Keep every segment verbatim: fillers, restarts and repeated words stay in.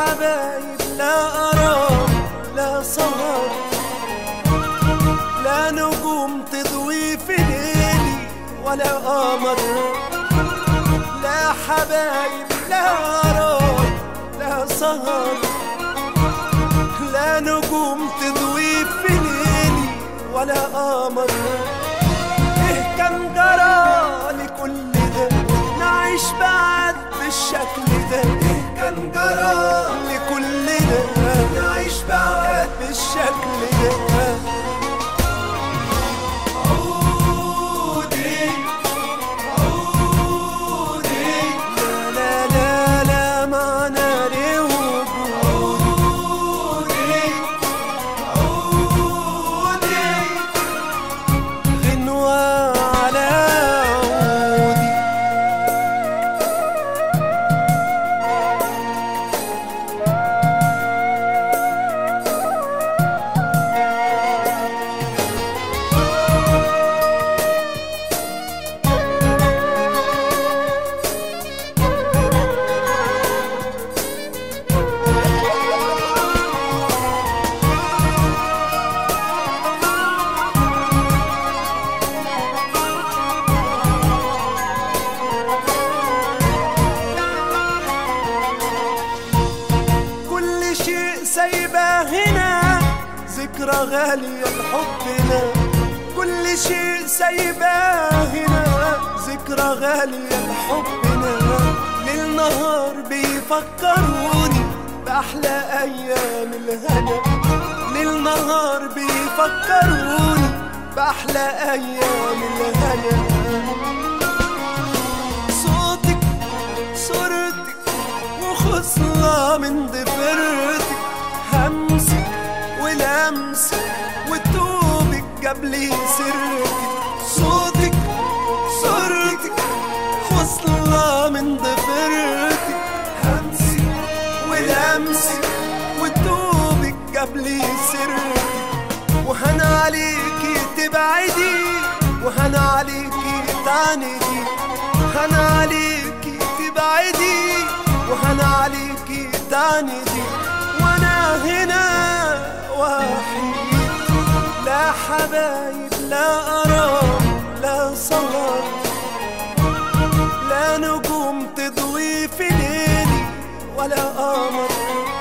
حبايب لا أرام لا سهر، لا نجوم تضوي في ليلي ولا قمر. لا حبايب لا أرام لا سهر، لا نجوم تضوي في ليلي ولا قمر. إيه كان جرى لكل ده نعيش بعد بالشكل ده؟ إيه كان جرى لكل ده نعيش بعد بالشكل ده؟ عودي عودي لا لا لا معنى لوجودي. عودي غنوة على عودي. سايبة هنا ذكرى غالية لحبنا، كل شيء سايبة هنا ذكرى غالية لحبنا. ليل نهار بيفكروني بأحلى أيام الهنا، ليل نهار بيفكروني بأحلى أيام الهنا. صوتك صورتك وخصلة من ضفيرتك، همسك ولمسك وتوبك جابلي سرتك. صوتك صورتك خصلة من ضفيرتك، همسك ولمسك وتوبك جابلي سرتك. وهنا عليكي تبعدي وهنا عليكي تعندي، هنا عليكي تبعدي وهنا عليكي تعندي. وانا هنا وحيد، لا حبايب لا أرام لا سهر، لا نجوم تضوي في ليلي ولا قمر.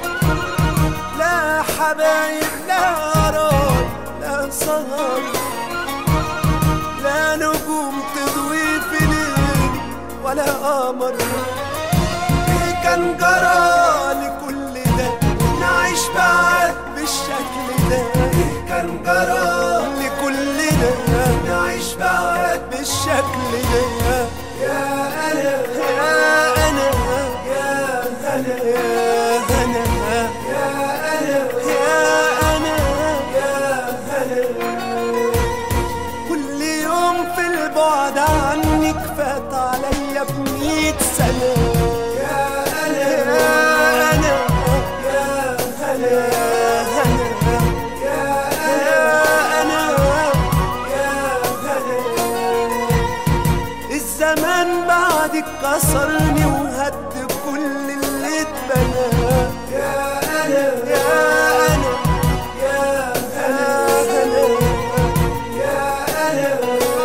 لا حبايب لا أرام لا سهر، لا نجوم تضوي في ليلي ولا قمر. إيه كان جرى لكل ده نعيش بعد بالشكل ده؟ إيه كان جرى لكل ده نعيش بعد بالشكل ده؟ يا أنا يا أنا يا أنا يا أنا يا أنا يا أنا يا أنا. كل يوم في البعد عنك فات عليا بمية سنة. يا أنا يا أنا يا أنا يا أنا يا أنا يا أنا. الزمان بعدك كسرني وهد كل اللي اتبنى. يا أنا يا أنا يا أنا يا أنا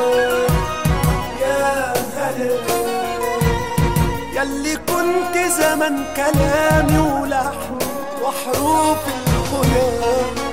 يا أنا. ياللي كنت زمن كلامي ولحن وحروف الغنى،